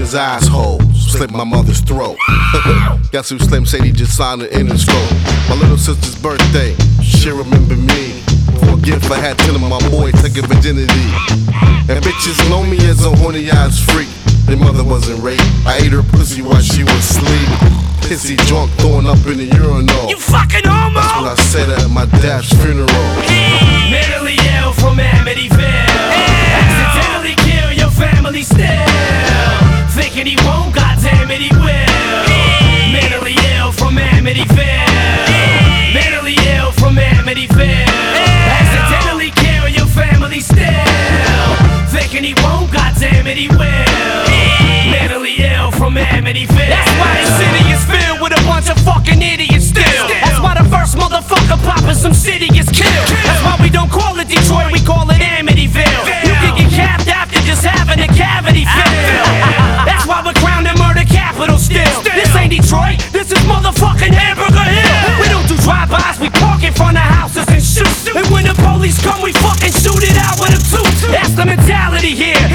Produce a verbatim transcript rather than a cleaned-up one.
his asshole, slit my mother's throat. Guess who Slim Shady just signed an Interscope? My little sister's birthday, she remember me. For a gift I had telling my boy take a virginity. And bitches know me as a horny ass freak. Their mother wasn't raped, I ate her pussy while she was asleep. Pissy drunk, throwing up in the urinal. You fucking homo! That's what I said at my dad's funeral. Mentally ill from Amityville. Accidentally kill your family still. Thinking he won't, goddamn it he will. Mentally ill from Amityville. Mentally ill from Amityville. Accidentally kill your family still. Thinking he won't, goddamn it he will. Mentally ill from Amityville. That's why the city is filled with a bunch of fucking idiots still. That's why the first motherfucker poppin' some city is killed. That's why we don't call it Detroit, we call it Amityville. You can get capped after just having a cavity filled. That's why we're crowned the murder capital still. This ain't Detroit, this is motherfucking Hamburger Hill. We don't do drive-bys, we park in front of houses and shoot. And when the police come, we fucking shoot it out with a tooth. That's the mentality here.